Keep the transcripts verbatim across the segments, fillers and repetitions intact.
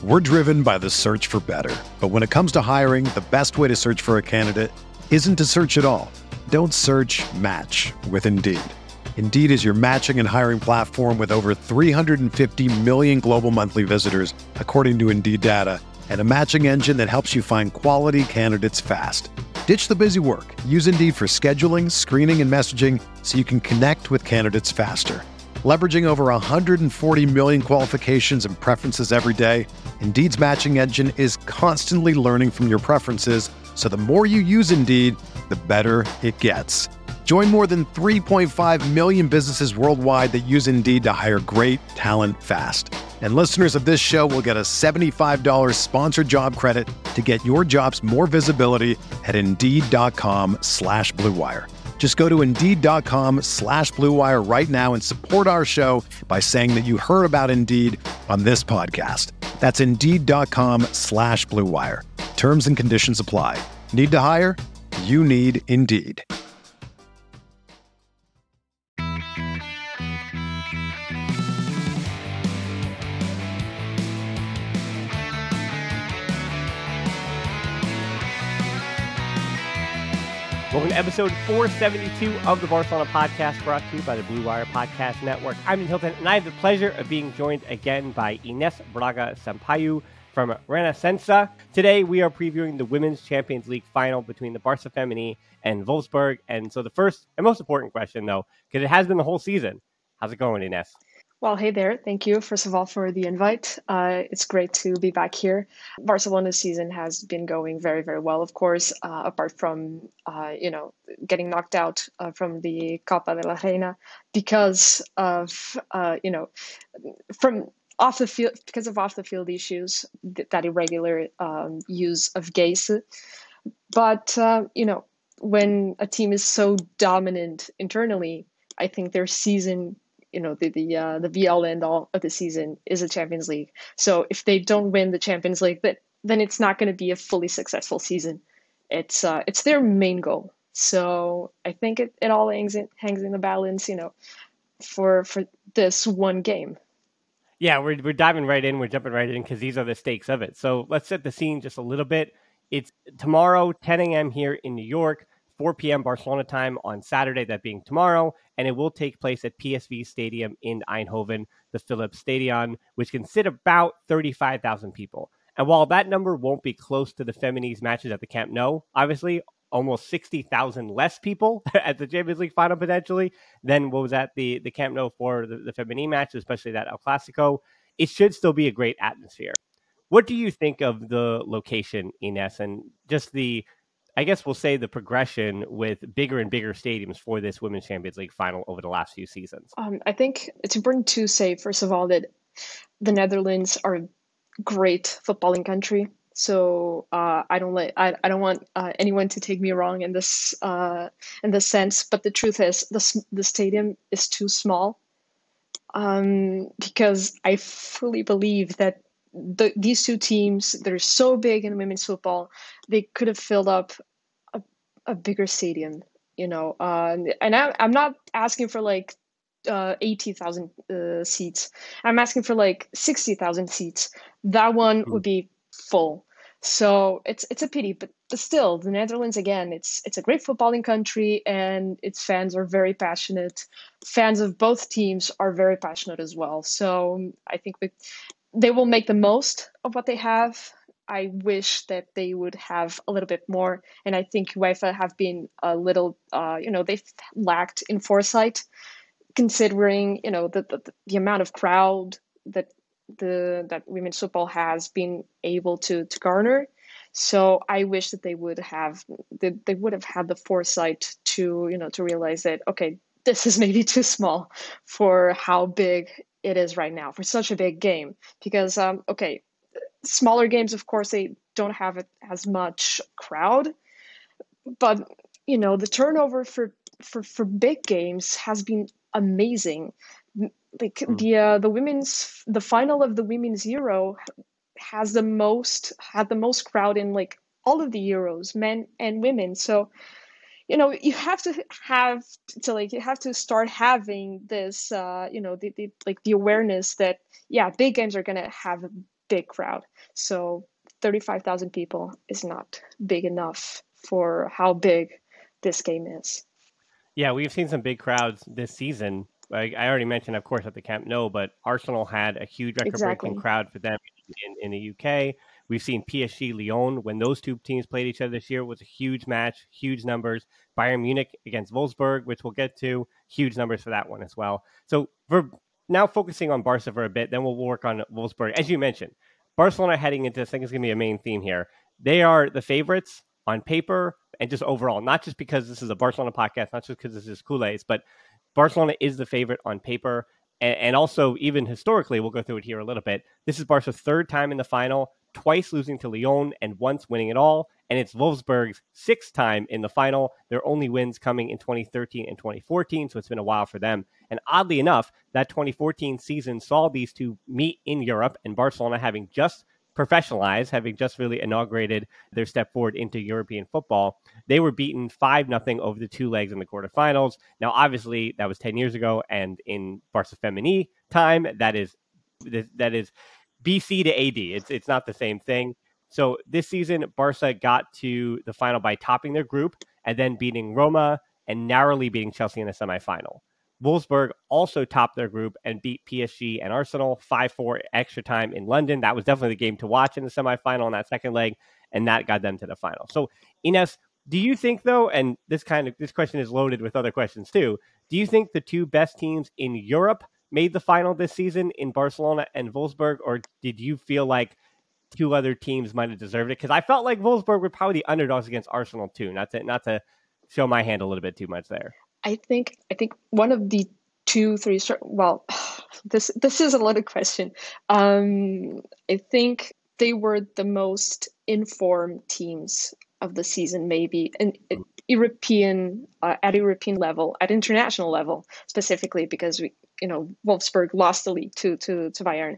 We're driven by the search for better. But when it comes to hiring, the best way to search for a candidate isn't to search at all. Don't search, match with Indeed. Indeed is your matching and hiring platform with over three hundred fifty million global monthly visitors, according to Indeed data, and a matching engine that helps you find quality candidates fast. Ditch the busy work. Use Indeed for scheduling, screening, and messaging so you can connect with candidates faster. Leveraging over one hundred forty million qualifications and preferences every day, Indeed's matching engine is constantly learning from your preferences, so the more you use Indeed, the better it gets. Join more than three point five million businesses worldwide that use Indeed to hire great talent fast. And listeners of this show will get a seventy-five dollars sponsored job credit to get your jobs more visibility at Indeed.com slash Blue Wire. Just go to Indeed.com slash Blue Wire right now and support our show by saying that you heard about Indeed on this podcast. That's Indeed.com slash Blue Wire. Terms and conditions apply. Need to hire? You need Indeed. Welcome to episode four seventy-two of the Barcelona Podcast, brought to you by the Blue Wire Podcast Network. I'm Ian Hilton, and I have the pleasure of being joined again by Ines Braga Sampaio from Renascença. Today, we are previewing the Women's Champions League final between the Barça Femení and Wolfsburg. And so the first and most important question, though, because it has been the whole season, how's it going, Ines? Well, hey there. Thank you, first of all, for the invite. Uh, it's great to be back here. Barcelona's season has been going very, very well, of course, uh, apart from, uh, you know, getting knocked out uh, from the Copa de la Reina because of, uh, you know, from off the field, because of off the field issues, th- that irregular um, use of gaze. But, uh, you know, when a team is so dominant internally, I think their season you know, the the uh, the be all end all of the season is the Champions League. So if they don't win the Champions League, then then it's not going to be a fully successful season. It's uh, it's their main goal. So I think it, it all hangs in, hangs in the balance, you know, for for this one game. Yeah, we're we're diving right in. We're jumping right in because these are the stakes of it. So let's set the scene just a little bit. It's tomorrow, ten a.m. here in New York. four p.m. Barcelona time on Saturday, that being tomorrow, and it will take place at P S V Stadium in Eindhoven, the Philips Stadion, which can sit about thirty-five thousand people. And while that number won't be close to the Femini's matches at the Camp Nou, obviously almost sixty thousand less people at the Champions League final potentially than what was at the, the Camp Nou for the, the Femini match, especially that El Clasico, it should still be a great atmosphere. What do you think of the location, Ines, and just the I guess we'll say the progression with bigger and bigger stadiums for this Women's Champions League final over the last few seasons? Um, I think it's important to say, first of all, that the Netherlands are a great footballing country. So uh, I don't let I, I don't want uh, anyone to take me wrong in this uh, in this sense. But the truth is, the the stadium is too small um, because I fully believe that The, these two teams that are so big in women's football, they could have filled up a, a bigger stadium, you know. Uh, and I, I'm not asking for like uh, eighty thousand uh, seats. I'm asking for like sixty thousand seats. That one would be full. So it's it's a pity, but, but still, the Netherlands, again, it's it's a great footballing country, and its fans are very passionate. Fans of both teams are very passionate as well. So I think we. They will make the most of what they have. I wish that they would have a little bit more. And I think UEFA have been a little, uh, you know, they've lacked in foresight, considering, you know, the, the, the amount of crowd that the that women's football has been able to, to garner. So I wish that they would have, that they would have had the foresight to, you know, to realize that, okay, this is maybe too small for how big it is right now, for such a big game. Because, um, okay, smaller games, of course, they don't have it as much crowd. But, you know, the turnover for, for, for big games has been amazing. Like mm. the uh, the women's, the final of the Women's Euro has the most, had the most crowd in like all of the Euros, men and women. So, you know, you have to have to like you have to start having this, uh, you know, the, the like the awareness that yeah, big games are gonna have big crowd. So thirty-five thousand people is not big enough for how big this game is. Yeah, we've seen some big crowds this season. Like I already mentioned, of course, at the Camp Nou, but Arsenal had a huge record-breaking Exactly. crowd for them in, in the U K. We've seen P S G Lyon when those two teams played each other this year. It was a huge match, huge numbers. Bayern Munich against Wolfsburg, which we'll get to, huge numbers for that one as well. So we're now focusing on Barca for a bit, then we'll work on Wolfsburg. As you mentioned, Barcelona heading into this, I think is going to be a main theme here. They are the favorites on paper and just overall, not just because this is a Barcelona podcast, not just because this is Kool-Aid, but Barcelona is the favorite on paper. And, and also, even historically, we'll go through it here a little bit. This is Barca's third time in the final, twice losing to Lyon and once winning it all. And it's Wolfsburg's sixth time in the final. Their only wins coming in twenty thirteen and twenty fourteen, so it's been a while for them. And oddly enough, that twenty fourteen season saw these two meet in Europe, and Barcelona having just professionalized, having just really inaugurated their step forward into European football. They were beaten five nothing over the two legs in the quarterfinals. Now, obviously, that was ten years ago, and in Barca Femení time, that is that is B C to A D. It's it's not the same thing. So this season, Barca got to the final by topping their group and then beating Roma and narrowly beating Chelsea in the semifinal. Wolfsburg also topped their group and beat P S G and Arsenal five four extra time in London. That was definitely the game to watch in the semifinal on that second leg, and that got them to the final. So, Ines, do you think, though, and this kind of this question is loaded with other questions too, do you think the two best teams in Europe made the final this season in Barcelona and Wolfsburg, or did you feel like two other teams might have deserved it? Because I felt like Wolfsburg were probably the underdogs against Arsenal too, not to not to show my hand a little bit too much there. I think I think one of the two, three. Well, this this is a loaded question. Um, I think they were the most informed teams of the season, maybe, and European uh, at European level, at international level specifically, because we, you know, Wolfsburg lost the league to to to Bayern,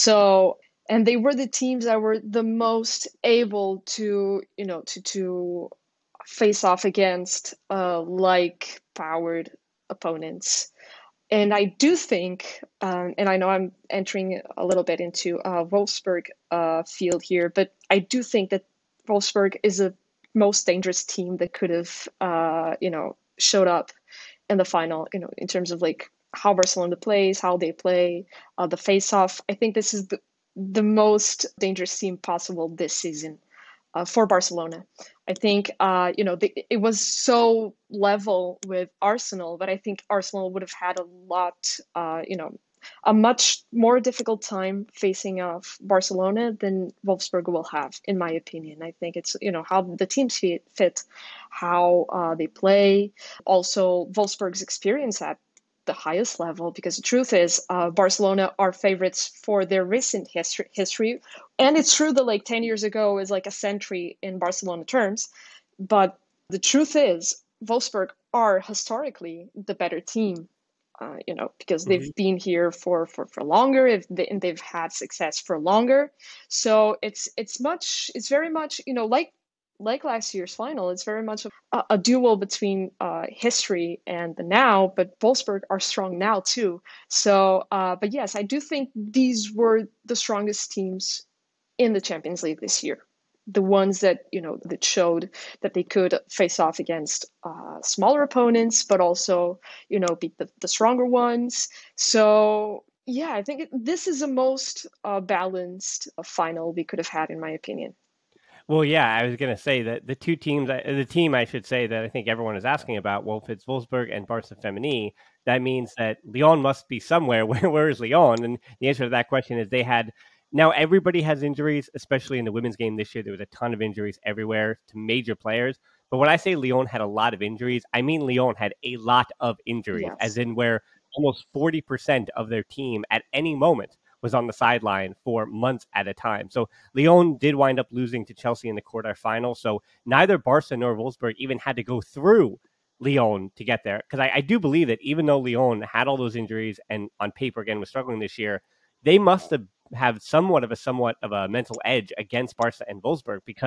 so. And they were the teams that were the most able to, you know, to to face off against uh, like powered opponents. And I do think, um, and I know I'm entering a little bit into uh, Wolfsburg uh, field here, but I do think that Wolfsburg is the most dangerous team that could have, uh, you know, showed up in the final, you know, in terms of like how Barcelona plays, how they play, uh, the face-off. I think this is the the most dangerous team possible this season uh, for Barcelona. I think, uh, you know, the, it was so level with Arsenal, but I think Arsenal would have had a lot, uh, you know, a much more difficult time facing off Barcelona than Wolfsburg will have, in my opinion. I think it's, you know, how the teams fit, fit how uh, they play. Also, Wolfsburg's experience at the highest level, because the truth is uh, Barcelona are favorites for their recent history, history. And it's true that like ten years ago is like a century in Barcelona terms. But the truth is Wolfsburg are historically the better team, uh, you know, because they've mm-hmm. been here for, for, for longer if they, and they've had success for longer. So it's it's much, it's very much, you know, like like last year's final, it's very much a, a duel between uh, history and the now, but Wolfsburg are strong now too. So, uh, but yes, I do think these were the strongest teams in the Champions League this year. The ones that, you know, that showed that they could face off against uh, smaller opponents, but also, you know, beat the, the stronger ones. So, yeah, I think it, this is the most uh, balanced uh, final we could have had, in my opinion. Well, yeah, I was going to say that the two teams, the team I should say that I think everyone is asking about, well, if it's Wolfsburg and Barca Femení, that means that Lyon must be somewhere. Where, where is Lyon? And the answer to that question is they had, now everybody has injuries, especially in the women's game this year. There was a ton of injuries everywhere to major players. But when I say Lyon had a lot of injuries, I mean Lyon had a lot of injuries, yes. As in where almost forty percent of their team at any moment was on the sideline for months at a time. So Lyon did wind up losing to Chelsea in the quarterfinals. So neither Barca nor Wolfsburg even had to go through Lyon to get there. Because I, I do believe that even though Lyon had all those injuries and on paper again was struggling this year, they must have have somewhat of a somewhat of a mental edge against Barca and Wolfsburg, because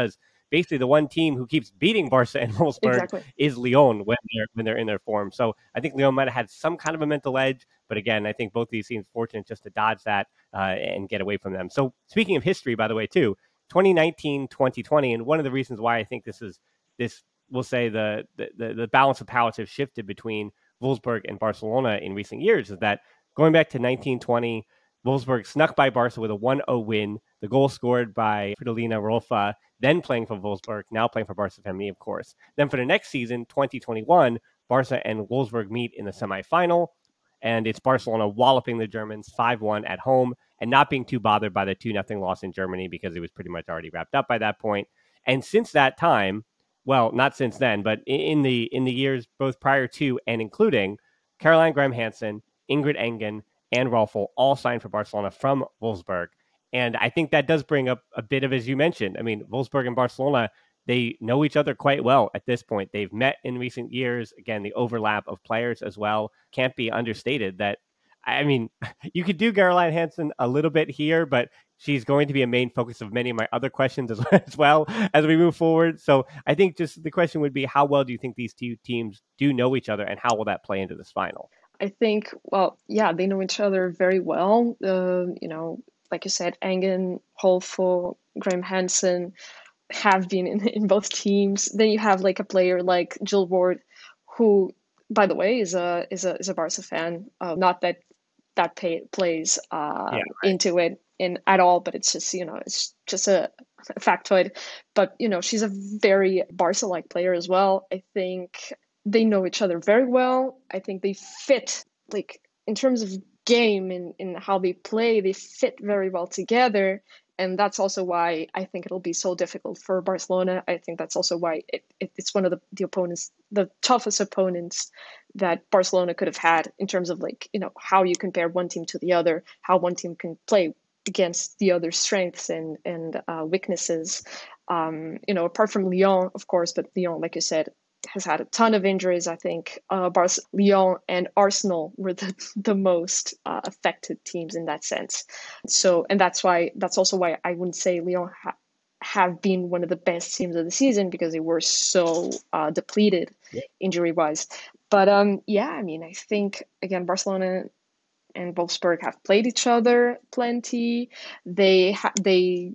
basically the one team who keeps beating Barca and Wolfsburg Exactly. is Lyon when they're when they're in their form. So I think Lyon might have had some kind of a mental edge, but again, I think both these teams fortunate just to dodge that uh, and get away from them. So speaking of history, by the way, too, twenty nineteen, twenty twenty, and one of the reasons why I think this is this, we'll say the the, the balance of powers have shifted between Wolfsburg and Barcelona in recent years is that going back to nineteen twenty, Wolfsburg snuck by Barca with a one oh win. The goal scored by Fridolina Rolfa, then playing for Wolfsburg, now playing for Barca Femení, of course. Then for the next season, twenty twenty-one, Barca and Wolfsburg meet in the semifinal, and it's Barcelona walloping the Germans five one at home and not being too bothered by the two nothing loss in Germany because it was pretty much already wrapped up by that point. And since that time, well, not since then, but in the in the years both prior to and including, Caroline Graham Hansen, Ingrid Engen, and Rolfo all signed for Barcelona from Wolfsburg. And I think that does bring up a bit of, as you mentioned, I mean, Wolfsburg and Barcelona, they know each other quite well at this point. They've met in recent years. Again, the overlap of players as well can't be understated. That, I mean, you could do Caroline Hansen a little bit here, but she's going to be a main focus of many of my other questions as, as well as we move forward. So I think just the question would be, how well do you think these two teams do know each other, and how will that play into this final? I think, well, yeah, they know each other very well. Uh, you know, like you said, Engen, Rolfo, Graham Hansen have been in, in both teams. Then you have like a player like Jill Ward, who, by the way, is a is a is a Barca fan. Uh, not that that pay, plays uh, yeah, right. into it in at all, but it's just, you know, it's just a, a factoid. But you know, she's a very Barca-like player as well. I think they know each other very well. I think they fit, like, in terms of game and in, in how they play, they fit very well together. And that's also why I think it'll be so difficult for Barcelona. I think that's also why it, it, it's one of the, the opponents, the toughest opponents that Barcelona could have had in terms of, like, you know, how you compare one team to the other, how one team can play against the other's strengths and, and uh, weaknesses. Um, you know, apart from Lyon, of course, but Lyon, like you said, has had a ton of injuries. I think uh, Bar- Lyon and Arsenal were the, the most uh, affected teams in that sense. So, and that's why, that's also why I wouldn't say Lyon ha- have been one of the best teams of the season, because they were so uh, depleted yeah. injury-wise. But um, yeah, I mean, I think, again, Barcelona and Wolfsburg have played each other plenty. They ha- they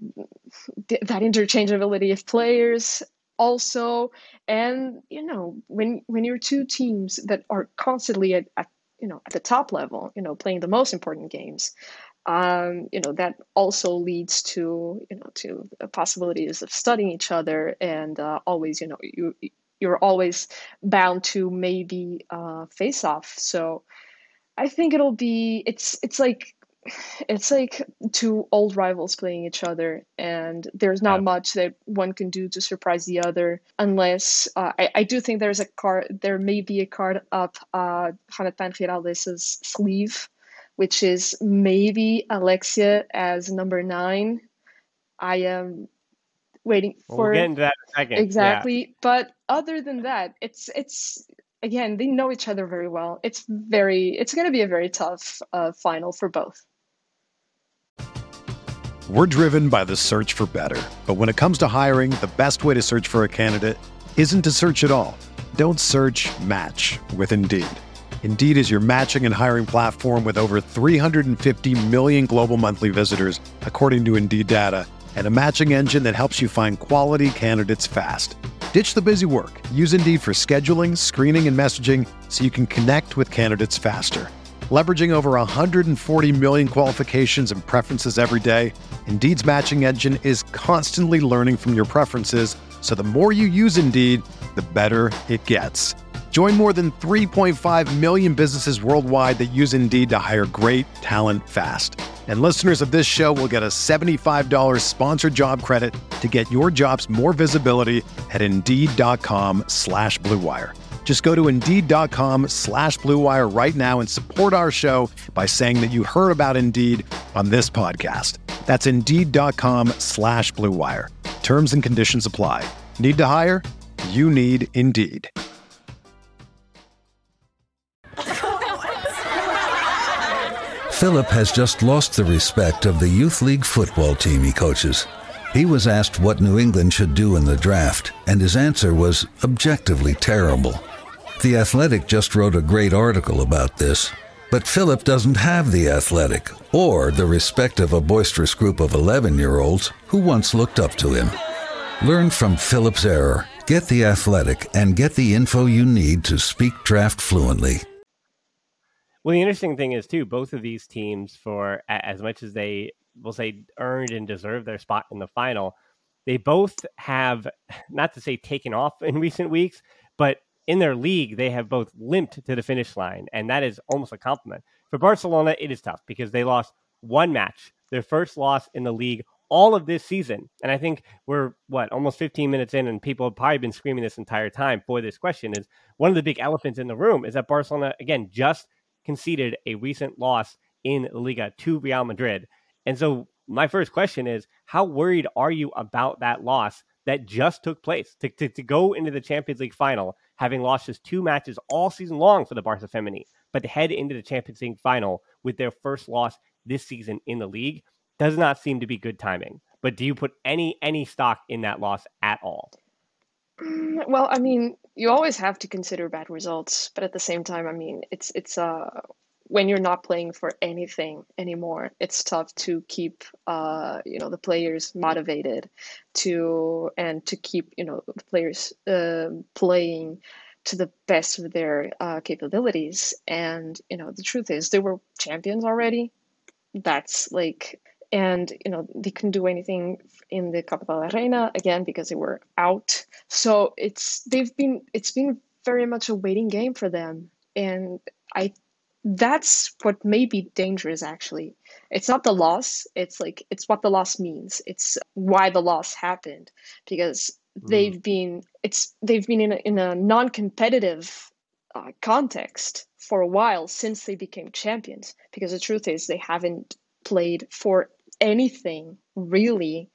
that interchangeability of players also, and you know, when when you're two teams that are constantly at, at you know at the top level, you know, playing the most important games, um, you know, that also leads to you know to possibilities of studying each other, and uh, always, you know, you you're always bound to maybe uh, face off. So I think it'll be it's it's like. It's like two old rivals playing each other, and there's not yeah. much that one can do to surprise the other, unless uh, I, I do think there's a card, there may be a card up uh, Jonathan Giraldez's sleeve, which is maybe Alexia as number nine. I am waiting for we'll get into that in a second. Exactly, yeah. But other than that, it's it's. Again, they know each other very well. It's very, it's going to be a very tough uh, final for both. We're driven by the search for better. But when it comes to hiring, the best way to search for a candidate isn't to search at all. Don't search, match with Indeed. Indeed is your matching and hiring platform with over three hundred fifty million global monthly visitors, according to Indeed data, and a matching engine that helps you find quality candidates fast. Ditch the busy work. Use Indeed for scheduling, screening, and messaging so you can connect with candidates faster. Leveraging over one hundred forty million qualifications and preferences every day, Indeed's matching engine is constantly learning from your preferences, so the more you use Indeed, the better it gets. Join more than three point five million businesses worldwide that use Indeed to hire great talent fast. And listeners of this show will get a seventy-five dollars sponsored job credit to get your jobs more visibility at Indeed.com slash Blue Wire. Just go to Indeed.com slash Blue Wire right now and support our show by saying that you heard about Indeed on this podcast. That's Indeed.com slash Blue Wire. Terms and conditions apply. Need to hire? You need Indeed. Philip has just lost the respect of the youth league football team he coaches. He was asked what New England should do in the draft, and his answer was objectively terrible. The Athletic just wrote a great article about this. But Philip doesn't have The Athletic, or the respect of a boisterous group of eleven-year-olds who once looked up to him. Learn from Philip's error. Get The Athletic and get the info you need to speak draft fluently. Well, the interesting thing is, too, both of these teams, for as much as they will say earned and deserved their spot in the final, they both have, not to say taken off in recent weeks, but in their league, they have both limped to the finish line, and that is almost a compliment. For Barcelona, it is tough because they lost one match, their first loss in the league all of this season. And I think we're, what, almost fifteen minutes in, and people have probably been screaming this entire time for this question, is one of the big elephants in the room is that Barcelona, again, just conceded a recent loss in La Liga to Real Madrid. And so my first question is, how worried are you about that loss that just took place to, to, to go into the Champions League final, having lost just two matches all season long for the Barca Femení, but to head into the Champions League final with their first loss this season in the league does not seem to be good timing. But do you put any any stock in that loss at all? Well, I mean, you always have to consider bad results, but at the same time, I mean, it's it's uh when you're not playing for anything anymore, it's tough to keep uh you know the players motivated to and to keep you know the players uh, playing to the best of their uh, capabilities. And you know the truth is they were champions already. That's like, and you know they couldn't do anything in the Copa de la Reina again because they were out. So it's they've been it's been very much a waiting game for them, and I. That's what may be dangerous, actually. It's not the loss. It's like, it's what the loss means. It's why the loss happened, because mm. they've been, it's, they've been in a, in a non-competitive uh, context for a while since they became champions, because the truth is they haven't played for anything really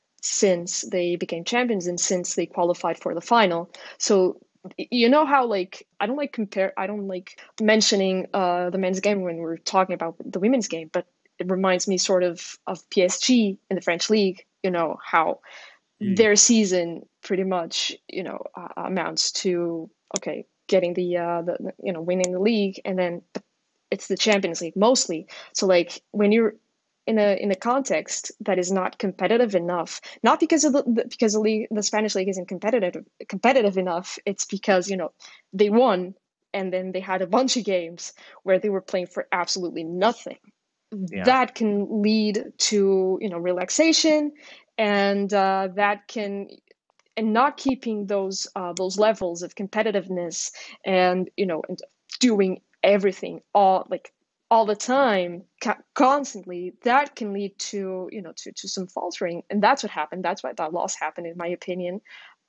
since they became champions and since they qualified for the final. So you know how, like, I don't like compare, I don't like mentioning uh, the men's game when we're talking about the women's game, but it reminds me sort of of P S G in the French league, you know, how mm. their season pretty much, you know, uh, amounts to, okay, getting the, uh, the, you know, winning the league, and then it's the Champions League mostly. So, like, when you're in a in a context that is not competitive enough, not because of the, the because the league, the Spanish league isn't competitive competitive enough. It's because you know they won, and then they had a bunch of games where they were playing for absolutely nothing. Yeah. That can lead to you know relaxation, and uh, that can and not keeping those uh, those levels of competitiveness, and you know and doing everything all like. all the time, constantly, that can lead to, you know, to, to some faltering. And that's what happened. That's why that loss happened, in my opinion.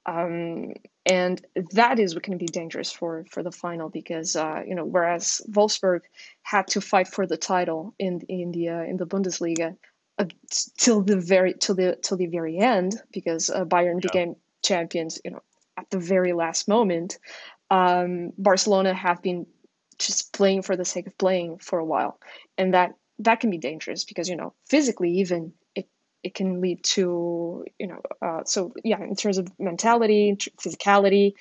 Um, and that is what can be dangerous for, for the final, because, uh, you know, whereas Wolfsburg had to fight for the title in, in the, uh, in the Bundesliga uh, till the very, till the, till the very end, because uh, Bayern yeah. became champions, you know, at the very last moment. Um, Barcelona have been just playing for the sake of playing for a while, and that that can be dangerous because you know physically even it it can lead to you know uh, so yeah in terms of mentality, physicality,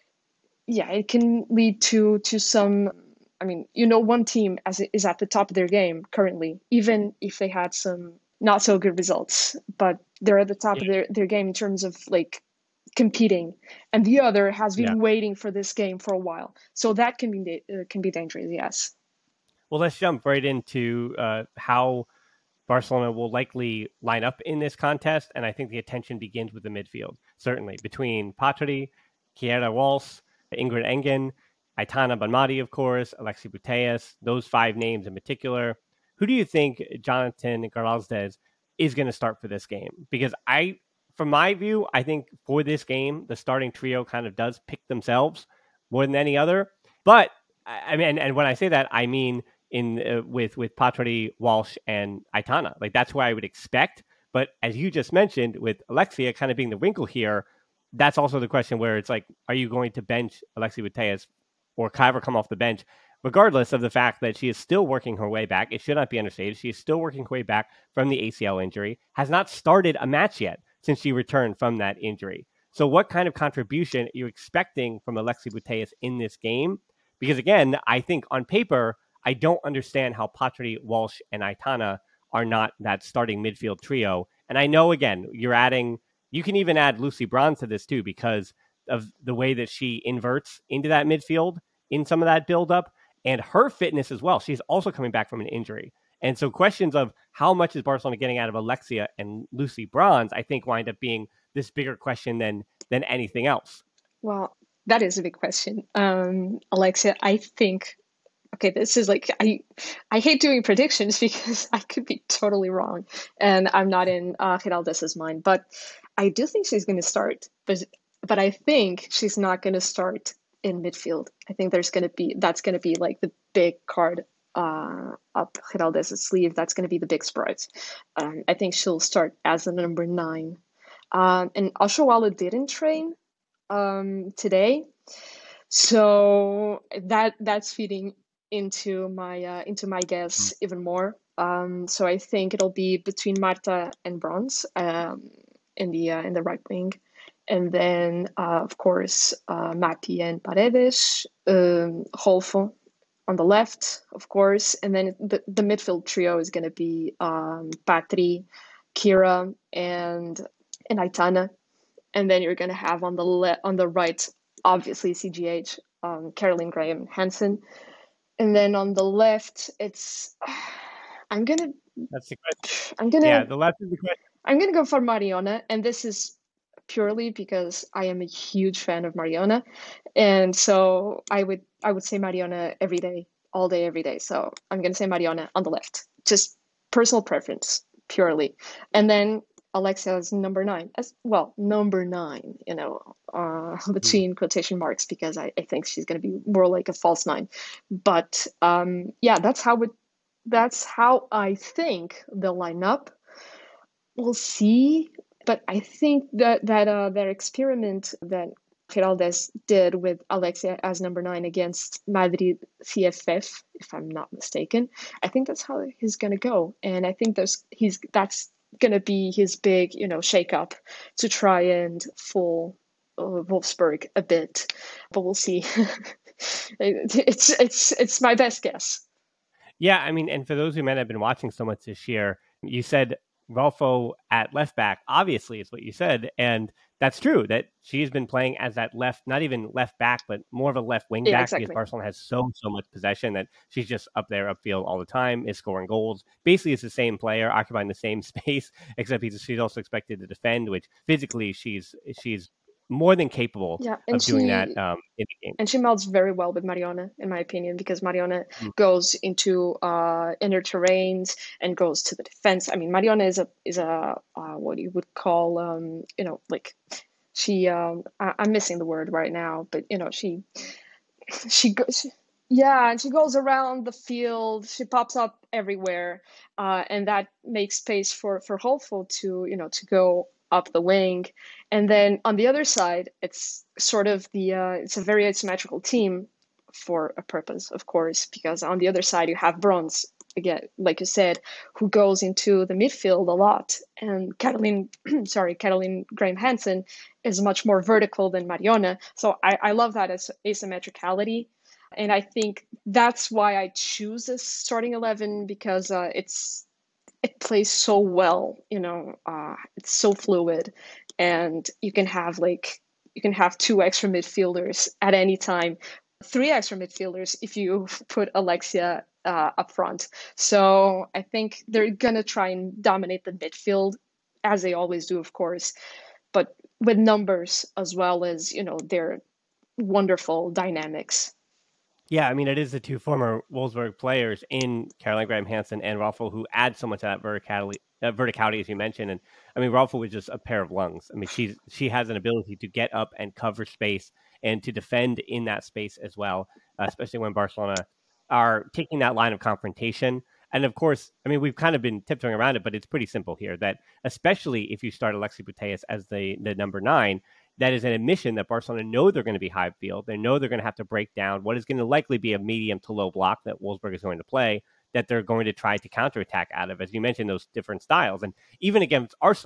yeah it can lead to to some. I mean, you know, one team as it is at the top of their game currently, even if they had some not so good results, but they're at the top yeah. of their their game in terms of like competing, and the other has been yeah. waiting for this game for a while, so that can be uh, can be dangerous. Yes. Well, let's jump right into uh, how Barcelona will likely line up in this contest, and I think the attention begins with the midfield, certainly between Patry, Keira Walsh, Ingrid Engen, Aitana Bonmati, of course, Alexia Putellas, those five names in particular. Who do you think Jonathan Giraldez is going to start for this game? Because I From my view, I think for this game, the starting trio kind of does pick themselves more than any other. But I mean, and when I say that, I mean in uh, with with Patry, Walsh, and Aitana. Like that's what I would expect. But as you just mentioned, with Alexia kind of being the wrinkle here, that's also the question where it's like, are you going to bench Alexia Putellas or have her come off the bench? Regardless of the fact that she is still working her way back, it should not be understated. She is still working her way back from the A C L injury, has not started a match yet. since she returned from that injury. So what kind of contribution are you expecting from Alexia Putellas in this game? Because again, I think on paper, I don't understand how Patri, Walsh, and Aitana are not that starting midfield trio. And I know, again, you're adding, you can even add Lucy Bronze to this too, because of the way that she inverts into that midfield in some of that buildup and her fitness as well. She's also coming back from an injury. And so questions of how much is Barcelona getting out of Alexia and Lucy Bronze, I think wind up being this bigger question than than anything else. Well, that is a big question. Um, Alexia, I think, okay, this is like, I I hate doing predictions because I could be totally wrong and I'm not in uh, Giraldez's mind, but I do think she's going to start, but but I think she's not going to start in midfield. I think there's going to be, that's going to be like the big card uh, up Giraldez's sleeve. That's going to be the big surprise. Um, I think she'll start as a number nine. Um, and Oshoala didn't train um, today, so that that's feeding into my uh, into my guess even more. Um, so I think it'll be between Marta and Bronze um, in the uh, in the right wing, and then uh, of course uh, Mati and Paredes, um, Rolfo on the left, of course, and then the, the midfield trio is going to be um, Patri, Kira, and and Aitana, and then you're going to have on the le- on the right, obviously C G H, um, Caroline Graham Hansen, and then on the left, it's I'm gonna That's the question. I'm gonna yeah, the left is the question. I'm gonna go for Mariona, and this is purely because I am a huge fan of Mariona, and so I would I would say Mariona every day, all day, every day. So I'm gonna say Mariona on the left, just personal preference purely, and then Alexia's number nine as well, number nine, you know, uh, between mm. quotation marks, because I, I think she's going to be more like a false nine. But um, yeah, that's how it, that's how I think they'll line up. We'll see. But I think that that uh, their experiment that Giraldez did with Alexia as number nine against Madrid C F F, if I'm not mistaken, I think that's how he's going to go. And I think those he's that's going to be his big, you know, shake up to try and fool uh, Wolfsburg a bit, but we'll see. it's it's it's my best guess. Yeah, I mean, and for those who might have been watching so much this year, you said Rolfo at left back, obviously is what you said, and that's true that she's been playing as that left, not even left back, but more of a left wing yeah, back exactly. because Barcelona has so, so much possession that she's just up there upfield all the time, is scoring goals. Basically, it's the same player occupying the same space, except he's, she's also expected to defend, which physically she's she's more than capable yeah, of she, doing that um, in the game. And she melds very well with Mariona, in my opinion, because Mariona mm. goes into uh, inner terrains and goes to the defense. I mean, Mariona is a is a uh, what you would call um, you know, like she um, I, I'm missing the word right now, but you know, she she goes yeah, and she goes around the field. She pops up everywhere, uh, and that makes space for for Rolfo to you know to go up the wing. And then on the other side, it's sort of the uh, it's a very asymmetrical team for a purpose, of course, because on the other side you have Bronze, again, like you said, who goes into the midfield a lot, and Caroline sorry Caroline Graham Hansen is much more vertical than Mariona. So I, I love that as asymmetricality, and I think that's why I choose this starting eleven, because uh, it's it plays so well, you know, uh, it's so fluid, and you can have like, you can have two extra midfielders at any time, three extra midfielders if you put Alexia uh, up front. So I think they're going to try and dominate the midfield, as they always do, of course, but with numbers as well as, you know, their wonderful dynamics. Yeah, I mean, it is the two former Wolfsburg players in Caroline Graham Hansen and Rolfo who add so much of that verticality, uh, verticality, as you mentioned. And I mean, Rolfo was just a pair of lungs. I mean, she's she has an ability to get up and cover space and to defend in that space as well, uh, especially when Barcelona are taking that line of confrontation. And of course, I mean, we've kind of been tiptoeing around it, but it's pretty simple here that especially if you start Alexia Putellas as the, the number nine, that is an admission that Barcelona know they're going to be high field. They know they're going to have to break down what is going to likely be a medium to low block that Wolfsburg is going to play, that they're going to try to counterattack out of, as you mentioned, those different styles. And even against Arsenal,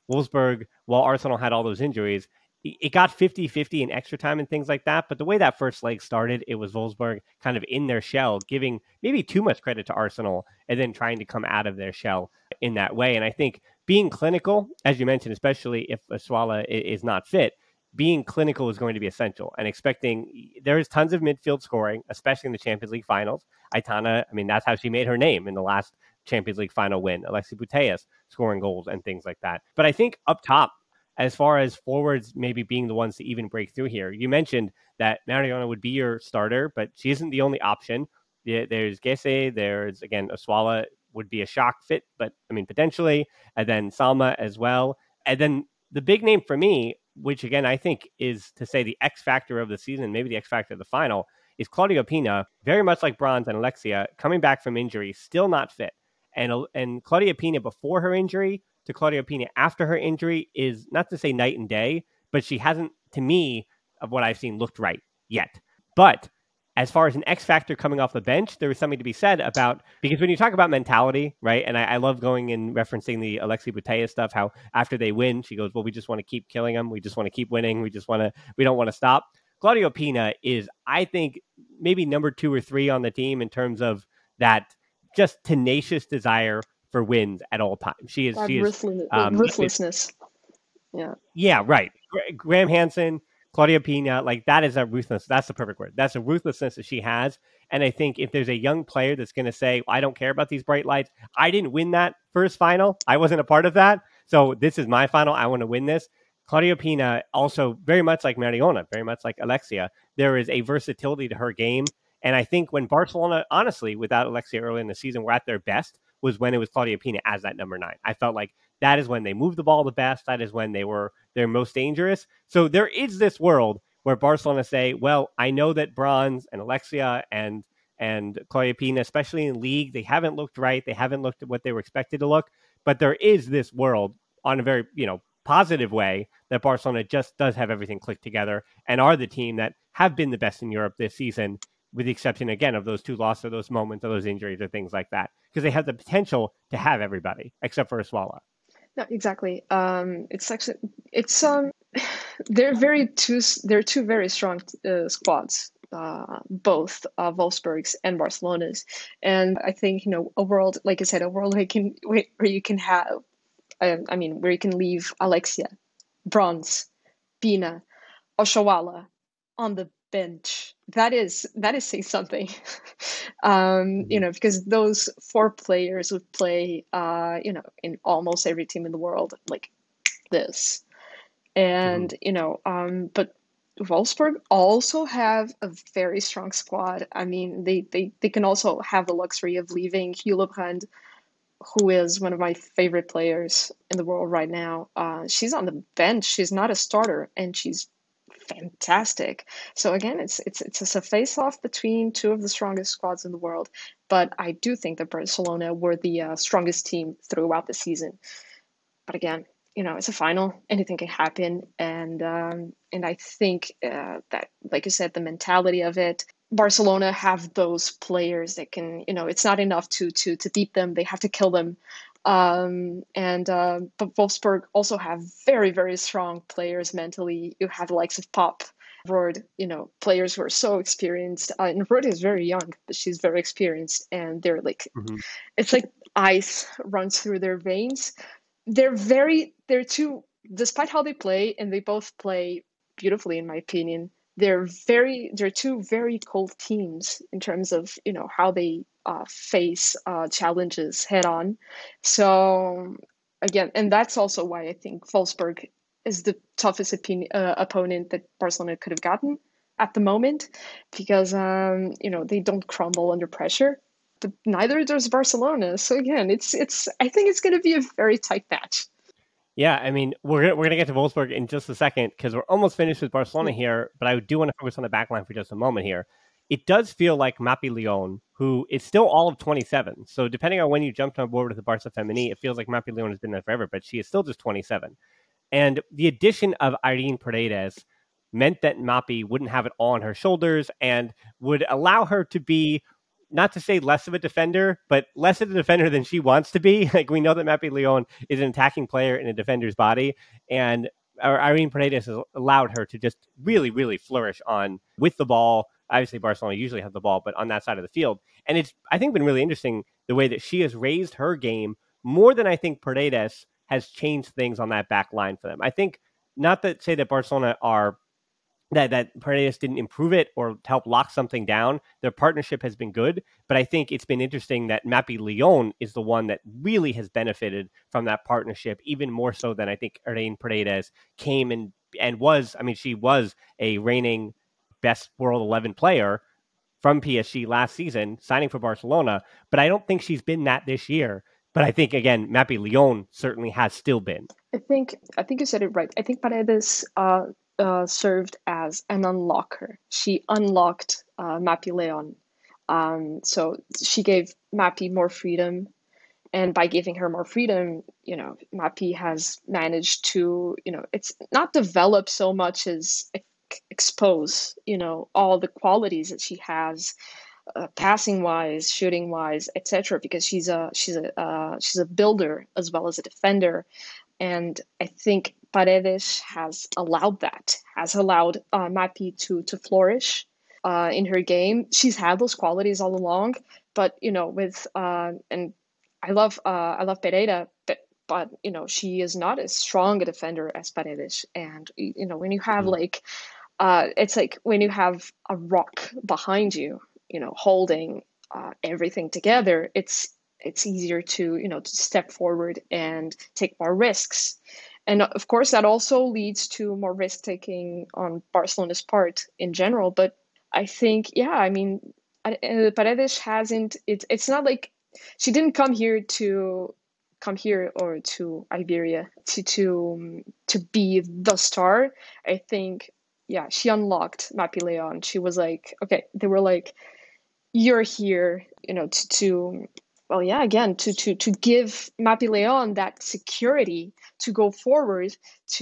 Wolfsburg, while Arsenal had all those injuries, it got fifty-fifty in extra time and things like that. But the way that first leg started, it was Wolfsburg kind of in their shell, giving maybe too much credit to Arsenal and then trying to come out of their shell in that way. And I think being clinical, as you mentioned, especially if Aswala is not fit, being clinical is going to be essential, and expecting there is tons of midfield scoring, especially in the Champions League finals. Aitana, I mean, that's how she made her name in the last Champions League final win. Alexi Putellas scoring goals and things like that. But I think up top, as far as forwards maybe being the ones to even break through here, you mentioned that Mariona would be your starter, but she isn't the only option. There's Gese, there's, again, Aswala would be a shock fit, but I mean, potentially, and then Salma as well. And then the big name for me, which again, I think is to say the X factor of the season, maybe the X factor of the final, is Claudia Pina, very much like Bronze and Alexia, coming back from injury, still not fit. And, and Claudia Pina before her injury to Claudia Pina after her injury is not to say night and day, but she hasn't, to me, of what I've seen, looked right yet. But as far as an X factor coming off the bench, there was something to be said about, because when you talk about mentality, right, and I, I love going and referencing the Alexi Putellas stuff, how after they win, she goes, well, we just want to keep killing them. We just want to keep winning. We just want to, we don't want to stop. Claudia Pina is, I think, maybe number two or three on the team in terms of that just tenacious desire for wins at all times. She is, That she is ruthless, um, ruthlessness. Yeah. Yeah, right. Graham Hansen, Claudia Pina, like that is a ruthless. That's the perfect word. That's a ruthlessness that she has. And I think if there's a young player that's going to say, I don't care about these bright lights. I didn't win that first final. I wasn't a part of that. So this is my final. I want to win this. Claudia Pina, also very much like Mariona, very much like Alexia, there is a versatility to her game. And I think when Barcelona, honestly, without Alexia early in the season, were at their best, was when it was Claudia Pina as that number nine. I felt like that is when they moved the ball the best. That is when they were their most dangerous. So there is this world where Barcelona say, well, I know that Bronze and Alexia and and Claudia Pina, especially in league, they haven't looked right. They haven't looked at what they were expected to look. But there is this world on a very, you know, positive way that Barcelona just does have everything clicked together and are the team that have been the best in Europe this season, with the exception, again, of those two losses or those moments or those injuries or things like that, because they have the potential to have everybody except for Aswala. No, exactly. Um, it's actually, it's, um, they're very two, they're two very strong uh, squads, uh, both uh, Wolfsburg's and Barcelona's. And I think, you know, a world, like I said, a world where you can, where you can have, uh, I mean, where you can leave Alexia, Bronze, Pina, Oshoala on the bench. That is that is saying something, um, you know, because those four players would play, uh, you know, in almost every team in the world like this, and mm-hmm. you know, um, but Wolfsburg also have a very strong squad. I mean, they they they can also have the luxury of leaving Hillebrand, who is one of my favorite players in the world right now. Uh, she's on the bench. She's not a starter, and she's fantastic. So again, it's it's it's a face-off between two of the strongest squads in the world. But I do think that Barcelona were the uh, strongest team throughout the season. But again, you know, it's a final. Anything can happen, and um, and I think uh, that, like you said, the mentality of it. Barcelona have those players that can, you know, it's not enough to to to beat them. They have to kill them. Um, and uh, but Wolfsburg also have very, very strong players mentally. You have the likes of Pop, Roord, you know, players who are so experienced. Uh, and Roord is very young, but she's very experienced. And they're like, mm-hmm. it's like ice runs through their veins. They're very, they're two, despite how they play, and they both play beautifully, in my opinion. They're very, they're two very cold teams in terms of, you know, how they uh, face uh, challenges head on. So again, and that's also why I think Wolfsburg is the toughest opinion, uh, opponent that Barcelona could have gotten at the moment, because, um, you know, they don't crumble under pressure, but neither does Barcelona. So again, it's, it's, I think it's going to be a very tight match. Yeah, I mean, we're gonna, we're going to get to Wolfsburg in just a second because we're almost finished with Barcelona here, but I do want to focus on the back line for just a moment here. It does feel like Mappy Lyon, who is still all of twenty-seven. So depending on when you jumped on board with the Barca Femení, it feels like Mappy Lyon has been there forever, but she is still just twenty-seven. And the addition of Irene Paredes meant that Mappy wouldn't have it all on her shoulders and would allow her to be not to say less of a defender, but less of a defender than she wants to be. Like, we know that Mappy Leon is an attacking player in a defender's body, and Irene Paredes has allowed her to just really, really flourish on with the ball. Obviously, Barcelona usually has the ball, but on that side of the field. And it's, I think, been really interesting the way that she has raised her game more than I think Paredes has changed things on that back line for them. I think, not that say that Barcelona are that that Paredes didn't improve it or help lock something down. Their partnership has been good, but I think it's been interesting that Mappy Leon is the one that really has benefited from that partnership, even more so than I think Irene Paredes came and and was. I mean, she was a reigning best World eleven player from P S G last season, signing for Barcelona, but I don't think she's been that this year. But I think, again, Mappy Leon certainly has still been. I think I think you said it right. I think Paredes uh, uh, served as an unlocker. She unlocked uh, Mappy Leon. Um, so she gave Mappy more freedom. And by giving her more freedom, you know, Mappy has managed to, you know, it's not develop so much as ex- expose, you know, all the qualities that she has. Uh, passing wise, shooting wise, et cetera. Because she's a she's a uh, she's a builder as well as a defender, and I think Paredes has allowed that, has allowed uh, Mappy to to flourish uh, in her game. She's had those qualities all along, but you know, with uh, and I love uh, I love Pereira, but but you know, she is not as strong a defender as Paredes, and you know, when you have like, uh, it's like when you have a rock behind you, you know, holding uh, everything together, it's it's easier to, you know, to step forward and take more risks. And of course, that also leads to more risk taking on Barcelona's part in general. But I think, yeah, I mean, uh, Paredes hasn't, it, it's not like she didn't come here to come here or to Iberia to to to be the star. I think, yeah, she unlocked Mappy Leon. She was like, okay, they were like, you're here, you know, to, to well, yeah, again, to to to give Mappy Leon that security to go forward,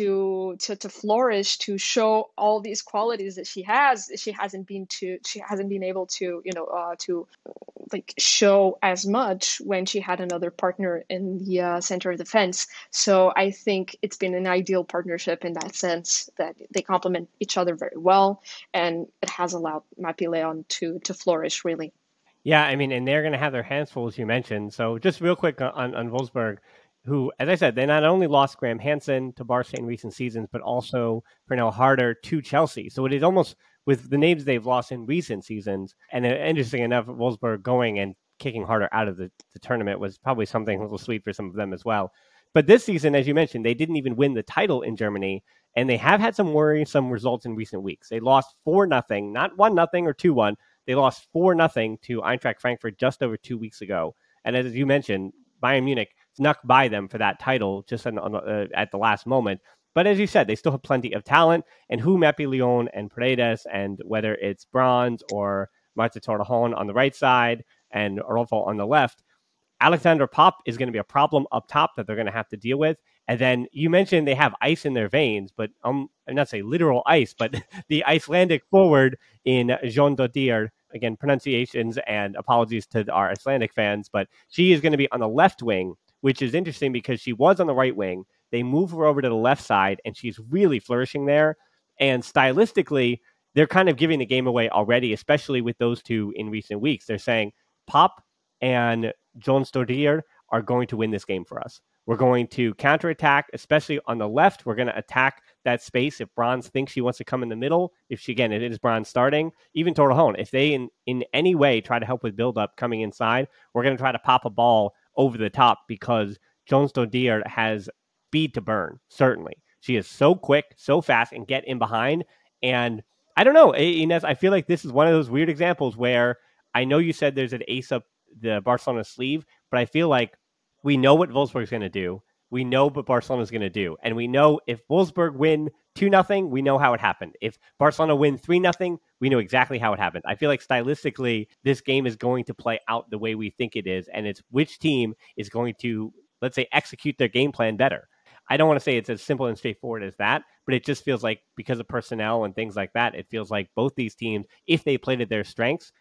to to to flourish, to show all these qualities that she has. She hasn't been to she hasn't been able to, you know, uh, to like show as much when she had another partner in the uh, center of defense. So I think it's been an ideal partnership in that sense, that they complement each other very well, and it has allowed Mappy Leon to to flourish really. Yeah, I mean, and they're going to have their hands full, as you mentioned. So just real quick on, on Wolfsburg, who, as I said, they not only lost Graham Hansen to Barca in recent seasons, but also Pernell Harder to Chelsea. So it is almost, with the names they've lost in recent seasons, and uh, interesting enough, Wolfsburg going and kicking Harder out of the, the tournament was probably something a little sweet for some of them as well. But this season, as you mentioned, they didn't even win the title in Germany, and they have had some worrisome results in recent weeks. They lost four nothing, not one nothing or two one. They lost four nothing to Eintracht Frankfurt just over two weeks ago. And as you mentioned, Bayern Munich snuck by them for that title just on, on, uh, at the last moment. But as you said, they still have plenty of talent. And who Mappy Leon and Paredes, and whether it's Bronze or Marta Torrejon on the right side and Rodolfo on the left, Alexander Popp is going to be a problem up top that they're going to have to deal with. And then you mentioned they have ice in their veins, but um, I'm not saying literal ice, but the Icelandic forward in Jon Dodier, again, pronunciations and apologies to our Icelandic fans, but she is going to be on the left wing, which is interesting because she was on the right wing. They move her over to the left side, and she's really flourishing there. And stylistically, they're kind of giving the game away already, especially with those two in recent weeks. They're saying Popp and Jon Dodier are going to win this game for us. We're going to counterattack, especially on the left. We're going to attack that space if Bronze thinks she wants to come in the middle. If she, again, it is Bronze starting. Even Torrejon, if they in, in any way try to help with build-up coming inside, we're going to try to pop a ball over the top because Jon Dodier has speed to burn, certainly. She is so quick, so fast, and get in behind. And I don't know, Ines, I feel like this is one of those weird examples where I know you said there's an ace up the Barcelona sleeve, but I feel like we know what Wolfsburg is going to do. We know what Barcelona is going to do. And we know if Wolfsburg win two nothing, we know how it happened. If Barcelona win three nothing, we know exactly how it happened. I feel like stylistically, this game is going to play out the way we think it is. And it's which team is going to, let's say, execute their game plan better. I don't want to say it's as simple and straightforward as that, but it just feels like because of personnel and things like that, it feels like both these teams, if they played at their strengths,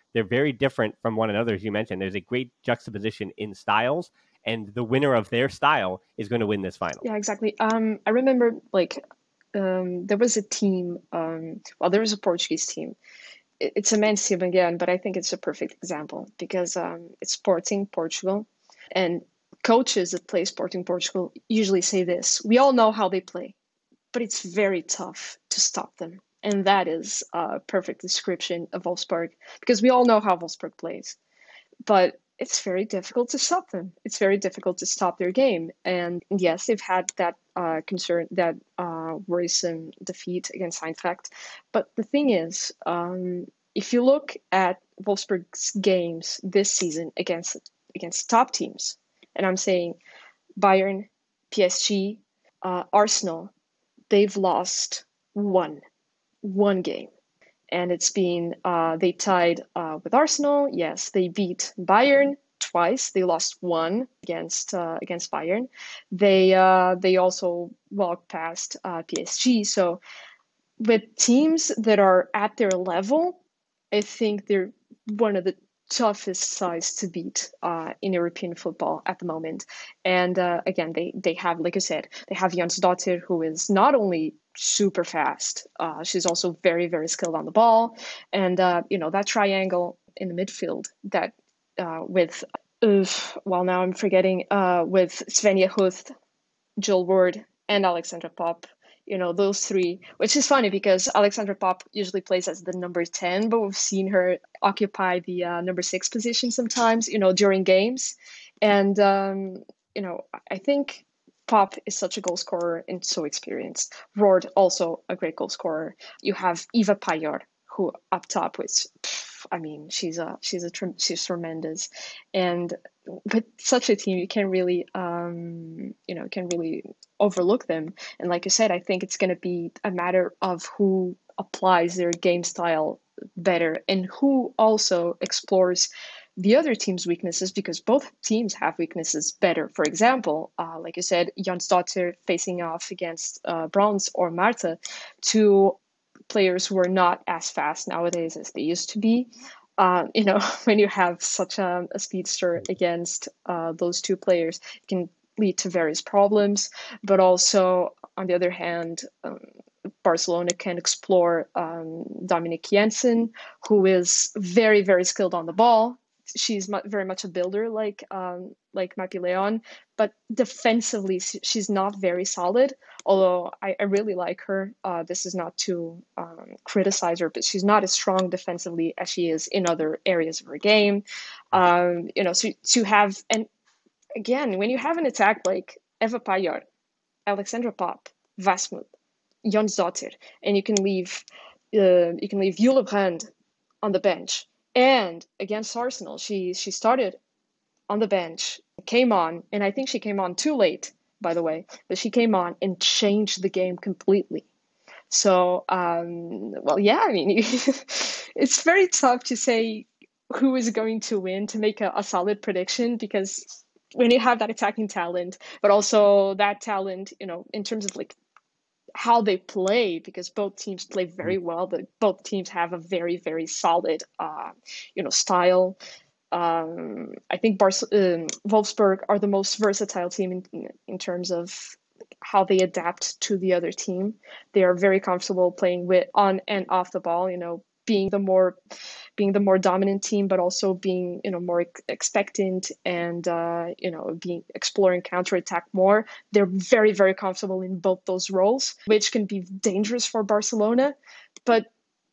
they're very different from one another, as you mentioned. There's a great juxtaposition in styles, and the winner of their style is going to win this final. Yeah, exactly. Um, I remember like um, there was a team. Um, well, there was a Portuguese team. It, it's a men's team again, but I think it's a perfect example because um, it's Sporting Portugal, and coaches that play Sporting Portugal usually say this: we all know how they play, but it's very tough to stop them. And that is a perfect description of Wolfsburg, because we all know how Wolfsburg plays, but it's very difficult to stop them. It's very difficult to stop their game. And yes, they've had that uh, concern, that uh, worrisome defeat against Eintracht. But the thing is, um, if you look at Wolfsburg's games this season against against top teams, and I'm saying Bayern, P S G, uh, Arsenal, they've lost one, one game. And it's been, uh, they tied uh, with Arsenal. Yes, they beat Bayern twice. They lost one against uh, against Bayern. They uh, they also walked past uh, P S G. So with teams that are at their level, I think they're one of the toughest sides to beat uh, in European football at the moment. And uh, again, they they have, like I said, they have Jonsdottir, who is not only super fast, uh, she's also very, very skilled on the ball. And, uh, you know, that triangle in the midfield that uh, with, uh, well, now I'm forgetting, uh, with Svenja Huth, Jill Ward, and Alexandra Pop, you know, those three, which is funny because Alexandra Pop usually plays as the number ten, but we've seen her occupy the uh, number six position sometimes, you know, during games. And, um, you know, I think Pop is such a goal scorer and so experienced. Ward, also a great goal scorer. You have Eva Pajor, who up top was, I mean, she's a she's a she's tremendous. And with such a team, you can really, um, you know, can really overlook them. And like I said, I think it's going to be a matter of who applies their game style better and who also explores the other team's weaknesses, because both teams have weaknesses better. For example, uh, like you said, Jonsdottir facing off against uh, Brons or Marta, two players who are not as fast nowadays as they used to be. Uh, you know, when you have such a, a speedster against uh, those two players, it can lead to various problems. But also, on the other hand, um, Barcelona can explore um, Dominic Jensen, who is very, very skilled on the ball. She's mu- very much a builder, like um, like Mapi Leon, but defensively she's not very solid. Although I, I really like her. Uh, this is not to um, criticize her, but she's not as strong defensively as she is in other areas of her game. Um, you know, so to have, and again, when you have an attack like Eva Pajor, Alexandra Pop, Vasmuth, Jonsdottir, and you can leave uh, you can leave Jule Brand on the bench. And against Arsenal, she she started on the bench, came on, and I think she came on too late, by the way, but she came on and changed the game completely. So, um, well, yeah, I mean, it's very tough to say who is going to win, to make a, a solid prediction, because when you have that attacking talent, but also that talent, you know, in terms of like how they play, because both teams play very well, but both teams have a very, very solid, uh, you know, style. Um, I think Bar- um, Wolfsburg are the most versatile team in, in terms of how they adapt to the other team. They are very comfortable playing with on and off the ball, you know, being the more being the more dominant team, but also being, you know, more ex- expectant and, uh, you know, being exploring counterattack more. They're very, very comfortable in both those roles, which can be dangerous for Barcelona. But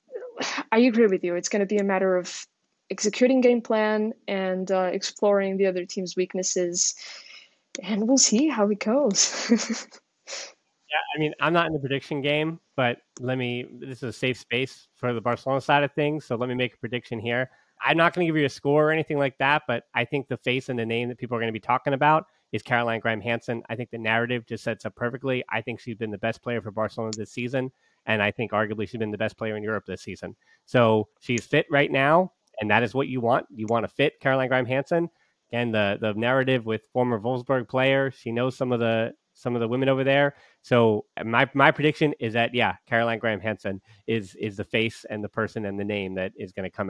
I agree with you. It's going to be a matter of executing game plan and uh, exploring the other team's weaknesses. And we'll see how it goes. Yeah, I mean, I'm not in the prediction game, but let me, this is a safe space for the Barcelona side of things. So let me make a prediction here. I'm not going to give you a score or anything like that, but I think the face and the name that people are going to be talking about is Caroline Graham Hansen. I think the narrative just sets up perfectly. I think she's been the best player for Barcelona this season. And I think arguably she's been the best player in Europe this season. So she's fit right now. And that is what you want. You want to fit Caroline Graham Hansen. Again, the, the narrative with former Wolfsburg player. She knows some of the some of the women over there. So my my prediction is that, yeah, Caroline Graham Hansen is is the face and the person and the name that is going to come out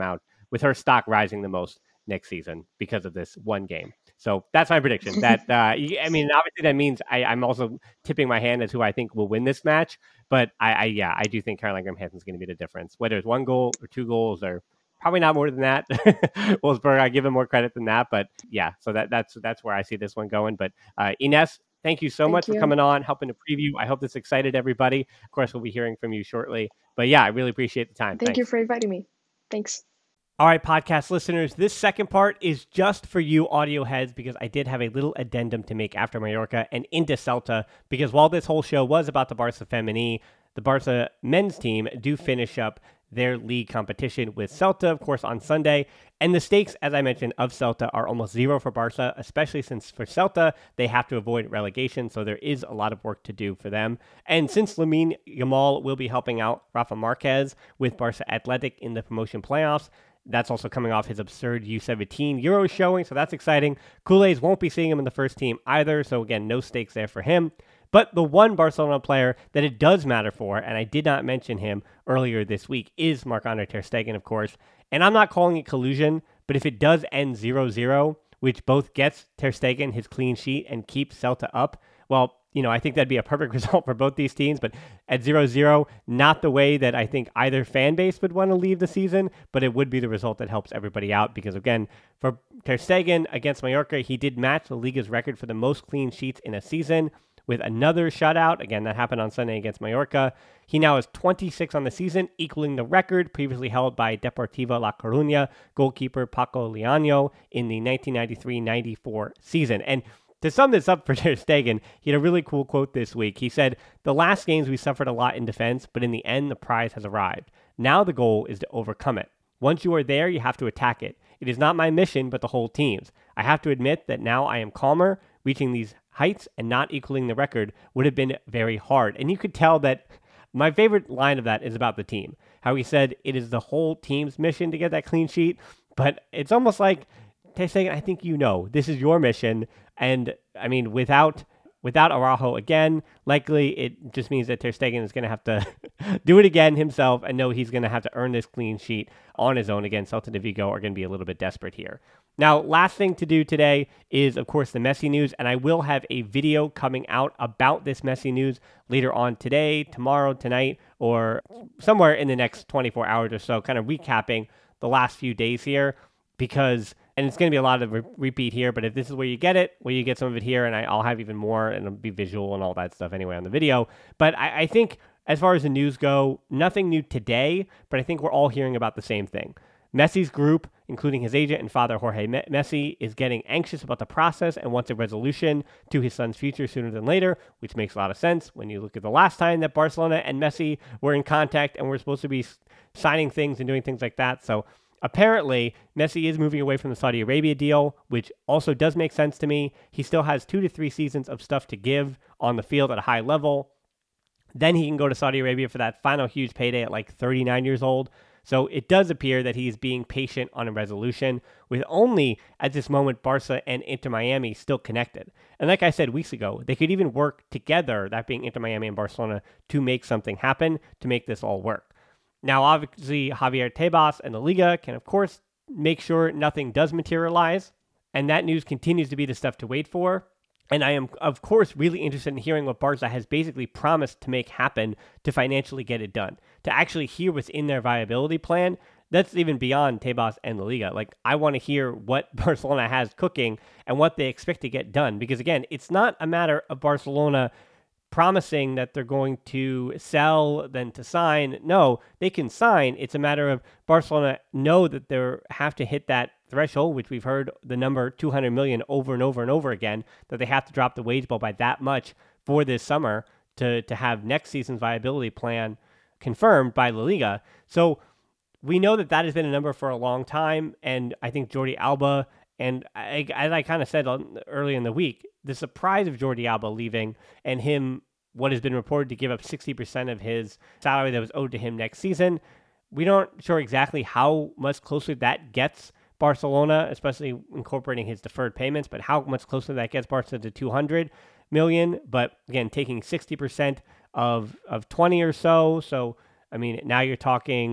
with her stock rising the most next season because of this one game. So that's my prediction. That uh, I mean, obviously that means I, I'm also tipping my hand as who I think will win this match. But I, I yeah, I do think Caroline Graham Hansen's going to be the difference. Whether it's one goal or two goals or probably not more than that. Wolfsburg, I give him more credit than that. But yeah, so that that's that's where I see this one going. But uh, Ines, thank you so Thank much you. for coming on, helping to preview. I hope this excited everybody. Of course, we'll be hearing from you shortly. But yeah, I really appreciate the time. Thank Thanks. you for inviting me. Thanks. All right, podcast listeners, this second part is just for you audio heads because I did have a little addendum to make after Mallorca and into Celta, because while this whole show was about the Barca Femení, the Barca men's team do finish up their league competition with Celta, of course, on Sunday. And the stakes, as I mentioned, of Celta are almost zero for Barca, especially since for Celta, they have to avoid relegation. So there is a lot of work to do for them. And since Lamine Yamal will be helping out Rafa Marquez with Barca Athletic in the promotion playoffs, that's also coming off his absurd U seventeen Euro showing, so that's exciting. Kool-Aids won't be seeing him in the first team either, so again, no stakes there for him. But the one Barcelona player that it does matter for, and I did not mention him earlier this week, is Marc-Andre ter Stegen, of course. And I'm not calling it collusion, but if it does end zero zero, which both gets ter Stegen his clean sheet and keeps Celta up, well, you know, I think that'd be a perfect result for both these teams. But at zero zero, not the way that I think either fan base would want to leave the season, but it would be the result that helps everybody out. Because again, for ter Stegen against Mallorca, he did match the Liga's record for the most clean sheets in a season with another shutout. Again, that happened on Sunday against Mallorca. He now has twenty-six on the season, equaling the record previously held by Deportiva La Coruña goalkeeper Paco Leaño in the nineteen ninety-three ninety-four season. And to sum this up for ter Stegen, he had a really cool quote this week. He said, "The last games we suffered a lot in defense, but in the end, the prize has arrived. Now the goal is to overcome it. Once you are there, you have to attack it. It is not my mission, but the whole team's. I have to admit that now I am calmer. Reaching these heights and not equaling the record would have been very hard." And you could tell that my favorite line of that is about the team. How he said it is the whole team's mission to get that clean sheet, but it's almost like ter Stegen, I think you know, this is your mission. And I mean, without without Araujo again, likely it just means that ter Stegen is going to have to do it again himself and know he's going to have to earn this clean sheet on his own. Again, Celta de Vigo are going to be a little bit desperate here. Now, last thing to do today is, of course, the Messi news, and I will have a video coming out about this Messi news later on today, tomorrow, tonight, or somewhere in the next twenty-four hours or so, kind of recapping the last few days here, because, and it's going to be a lot of re- repeat here, but if this is where you get it, well, you get some of it here, and I, I'll have even more, and it'll be visual and all that stuff anyway on the video. But I, I think, as far as the news go, nothing new today, but I think we're all hearing about the same thing. Messi's group, including his agent and father Jorge Messi, is getting anxious about the process and wants a resolution to his son's future sooner than later, which makes a lot of sense when you look at the last time that Barcelona and Messi were in contact and were supposed to be signing things and doing things like that. So apparently, Messi is moving away from the Saudi Arabia deal, which also does make sense to me. He still has two to three seasons of stuff to give on the field at a high level. Then he can go to Saudi Arabia for that final huge payday at like thirty-nine years old. So it does appear that he's being patient on a resolution, with only, at this moment, Barca and Inter Miami still connected. And like I said weeks ago, they could even work together, that being Inter Miami and Barcelona, to make something happen, to make this all work. Now, obviously, Javier Tebas and the Liga can, of course, make sure nothing does materialize, and that news continues to be the stuff to wait for. And I am, of course, really interested in hearing what Barca has basically promised to make happen to financially get it done, to actually hear what's in their viability plan. That's even beyond Tebas and La Liga. Like, I want to hear what Barcelona has cooking and what they expect to get done. Because, again, it's not a matter of Barcelona promising that they're going to sell, then to sign. No, they can sign. It's a matter of Barcelona know that they have to hit that threshold, which we've heard the number two hundred million over and over and over again, that they have to drop the wage bill by that much for this summer to, to have next season's viability plan confirmed by La Liga. So we know that that has been a number for a long time. And I think Jordi Alba, and I, as I kind of said early in the week, the surprise of Jordi Alba leaving and him, what has been reported to give up sixty percent of his salary that was owed to him next season, we don't sure exactly how much closer that gets Barcelona, especially incorporating his deferred payments, but how much closer that gets Barca to two hundred million. But again, taking sixty percent of, of twenty or so. So, I mean, now you're talking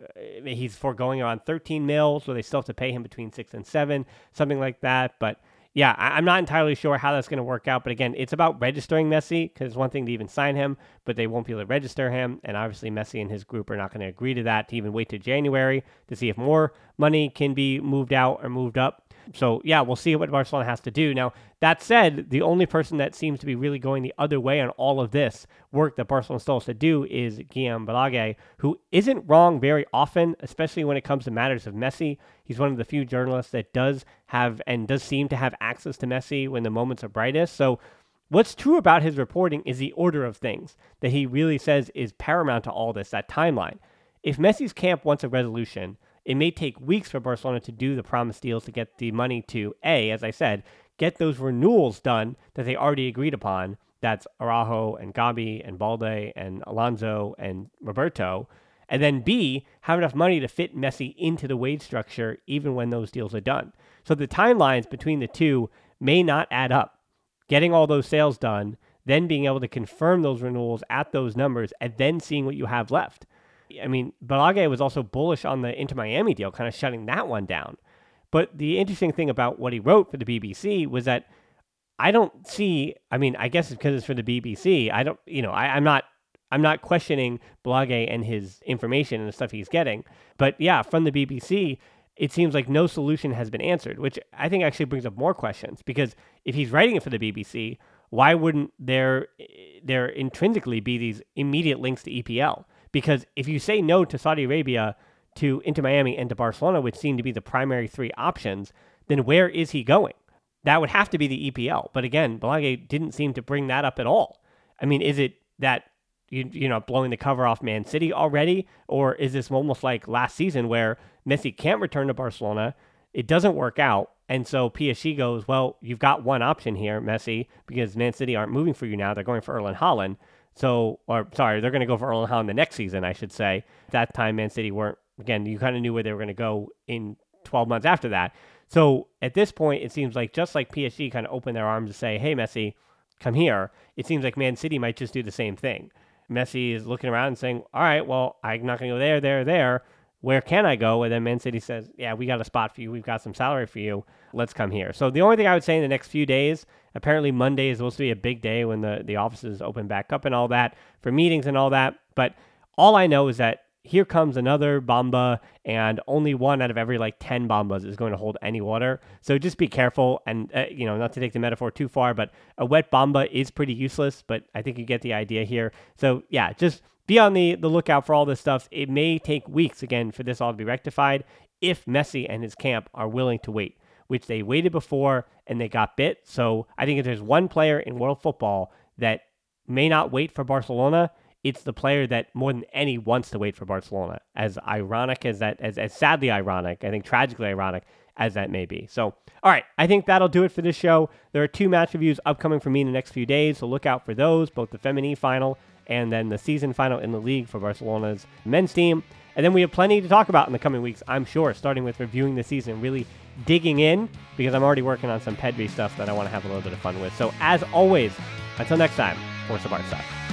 he's foregoing around thirteen mil, so they still have to pay him between six and seven, something like that. But yeah, I, I'm not entirely sure how that's going to work out. But again, it's about registering Messi, because it's one thing to even sign him, but they won't be able to register him. And obviously Messi and his group are not going to agree to that, to even wait to January to see if more money can be moved out or moved up. So yeah, we'll see what Barcelona has to do. Now, that said, the only person that seems to be really going the other way on all of this work that Barcelona still has to do is Guillem Balagué, who isn't wrong very often, especially when it comes to matters of Messi. He's one of the few journalists that does have and does seem to have access to Messi when the moments are brightest. So what's true about his reporting is the order of things that he really says is paramount to all this, that timeline. If Messi's camp wants a resolution, it may take weeks for Barcelona to do the promised deals to get the money to, A, as I said, get those renewals done that they already agreed upon. That's Araujo and Gabi and Balde and Alonso and Roberto. And then B, have enough money to fit Messi into the wage structure even when those deals are done. So the timelines between the two may not add up. Getting all those sales done, then being able to confirm those renewals at those numbers, and then seeing what you have left. I mean, Balagué was also bullish on the Inter Miami deal, kind of shutting that one down. But the interesting thing about what he wrote for the B B C was that I don't see, I mean, I guess it's because it's for the B B C. I don't, you know, I, I'm not, I'm not questioning Balagué and his information and the stuff he's getting. But yeah, from the B B C, it seems like no solution has been answered, which I think actually brings up more questions, because if he's writing it for the B B C, why wouldn't there, there intrinsically be these immediate links to E P L? Because if you say no to Saudi Arabia, to Inter Miami, and to Barcelona, which seem to be the primary three options, then where is he going? That would have to be the E P L. But again, Balagué didn't seem to bring that up at all. I mean, is it that you you know blowing the cover off Man City already, or is this almost like last season where Messi can't return to Barcelona, it doesn't work out, and so P S G goes, well, you've got one option here, Messi, because Man City aren't moving for you now; they're going for Erling Haaland. So, or sorry, they're going to go for Erling Haaland the next season, I should say. At that time, Man City weren't. Again, you kind of knew where they were going to go in twelve months after that. So at this point, it seems like just like P S G kind of opened their arms to say, hey, Messi, come here. It seems like Man City might just do the same thing. Messi is looking around and saying, all right, well, I'm not going to go there, there, there. Where can I go? And then Man City says, yeah, we got a spot for you. We've got some salary for you. Let's come here. So the only thing I would say in the next few days, apparently Monday is supposed to be a big day when the, the offices open back up and all that for meetings and all that. But all I know is that here comes another Bamba, and only one out of every like ten Bambas is going to hold any water. So just be careful, and uh, you know, not to take the metaphor too far, but a wet Bamba is pretty useless, but I think you get the idea here. So yeah, just be on the, the lookout for all this stuff. It may take weeks, again, for this all to be rectified if Messi and his camp are willing to wait, which they waited before and they got bit. So I think if there's one player in world football that may not wait for Barcelona, it's the player that more than any wants to wait for Barcelona. As ironic as that, as, as sadly ironic, I think tragically ironic as that may be. So, all right, I think that'll do it for this show. There are two match reviews upcoming for me in the next few days, so look out for those, both the Femení final and then the season final in the league for Barcelona's men's team. And then we have plenty to talk about in the coming weeks, I'm sure, starting with reviewing the season, really digging in, because I'm already working on some Pedri stuff that I want to have a little bit of fun with. So as always, until next time, Forza Barca.